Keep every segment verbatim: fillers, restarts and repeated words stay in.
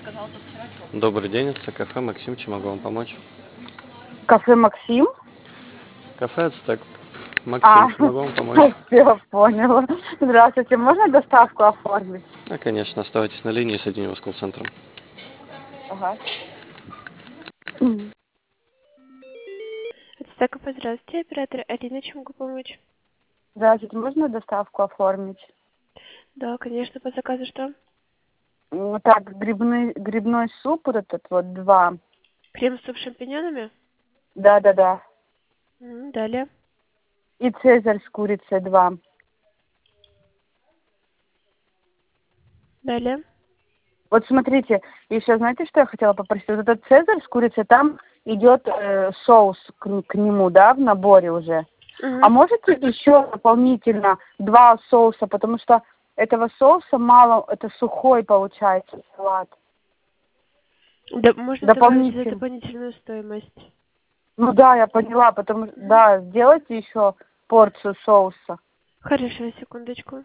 Добрый день, это кафе Максим, чем могу вам помочь? Кафе Максим? Кафе Ацтек. А, Максим, чем могу вам помочь? все, поняла. Здравствуйте, можно доставку оформить? Да, конечно, оставайтесь на линии, соединю вас с колл-центром. Ага. Ацтек, здравствуйте, оператор Алина, чем могу помочь? Здравствуйте, можно доставку оформить? Да, конечно, по заказу что? Ну, Так, грибный, грибной суп вот этот вот, два. Крем-суп с шампиньонами? Да-да-да. М, Далее. И цезарь с курицей, два. Далее. Вот смотрите, еще знаете, что я хотела попросить? Вот этот цезарь с курицей, там идет э, соус к, к нему, да, в наборе уже. А Мгм. можете еще дополнительно два соуса, потому что этого соуса мало, это сухой получается салат. Да, можно добавить за Дополнительно. дополнительную стоимость. Ну да, я поняла, потому что, да, сделайте еще порцию соуса. Хорошо, секундочку.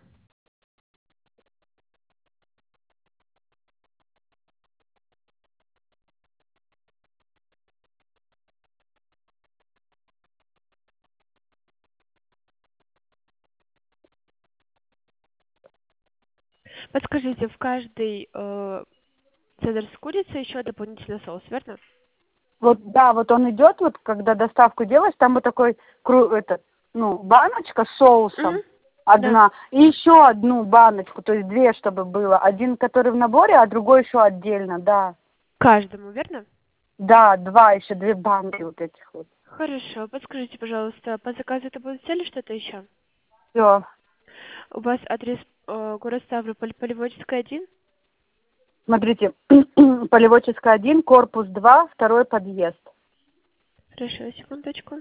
Подскажите, в каждый э, цезарь с курицей еще дополнительный соус, верно? Вот, да, вот он идет, вот когда доставку делаешь, там вот такой, кру- этот, ну, баночка с соусом, Мгм. Да. одна, и еще одну баночку, то есть две, чтобы было. Один, который в наборе, а другой еще отдельно, да. Каждому, верно? Да, два еще, две банки вот этих вот. Хорошо, подскажите, пожалуйста, по заказу это будет все или что-то еще? Все. У вас адрес э, город Ставрополь, Полеводческая, один? Смотрите, Полеводческая один, корпус два, второй подъезд. Хорошо, секундочку.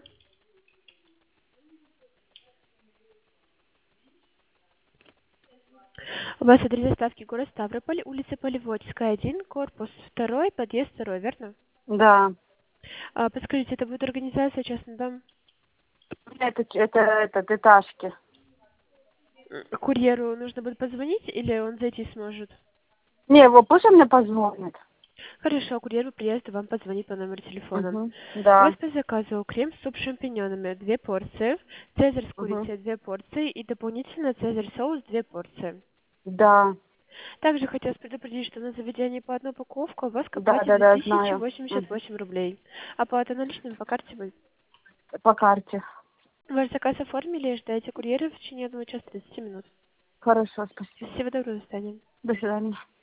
У вас адрес доставки город Ставрополь, улица Полеводческая, один, корпус второй, подъезд второй, верно? Да. А, подскажите, это будет организация частный дом? Это, это, это, этажки. М, Курьеру нужно будет позвонить или он зайти сможет? Не, его пусть он мне позвонит. Хорошо, курьер по приезду вам позвонит по номеру телефона. Угу. У вас Да. по заказу крем-суп с шампиньонами две порции, цезарь с Угу. курицей две порции и дополнительно цезарь соус две порции. Да. Также хотелось предупредить, что на заведении по одной упаковку у вас к Да, оплате да, будет да, знаю. тысяча восемьдесят Мгм. восемь рублей. Оплата наличными по карте будет. По карте. Ваш заказ оформили и ждете курьера в течение одного часа тридцати минут. Хорошо, спасибо. Всего доброго, до свидания. До свидания.